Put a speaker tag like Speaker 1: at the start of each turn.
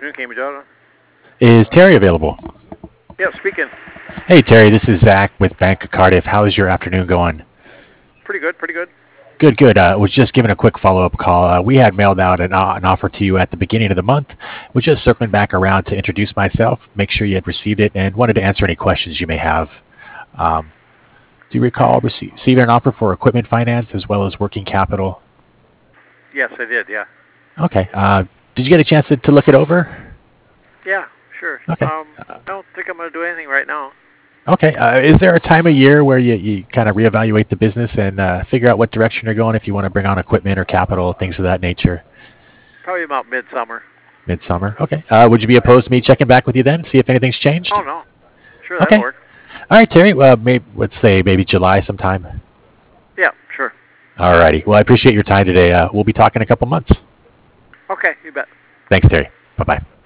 Speaker 1: afternoon, Cambridge Auto.
Speaker 2: Is Terry available?
Speaker 1: Yeah, speaking.
Speaker 2: Hey, Terry, this is Zach with Bank of Cardiff. How is your afternoon going?
Speaker 1: Pretty good, pretty good.
Speaker 2: Good, good. Was just giving a quick follow-up call. We had mailed out an offer to you at the beginning of the month. Was just circling back around to introduce myself, make sure you had received it, and wanted to answer any questions you may have. Um, do you recall receiving an offer for equipment finance as well as working capital?
Speaker 1: Yes, I did, yeah.
Speaker 2: Okay. Did you get a chance to look it over?
Speaker 1: Yeah, sure.
Speaker 2: Okay.
Speaker 1: I don't think I'm going to do anything right now.
Speaker 2: Okay. Is there a time of year where you kind of reevaluate the business and figure out what direction you're going if you want to bring on equipment or capital, things of that nature?
Speaker 1: Probably about midsummer.
Speaker 2: Midsummer. Okay. Would you be opposed to me checking back with you then, see if anything's changed?
Speaker 1: Oh, no. Sure, that'll
Speaker 2: Okay.
Speaker 1: work.
Speaker 2: All right, Terry. Let's say maybe July sometime.
Speaker 1: Yeah, sure.
Speaker 2: All righty. Well, I appreciate your time today. We'll be talking in a couple months.
Speaker 1: Okay, you bet.
Speaker 2: Thanks, Terry. Bye-bye.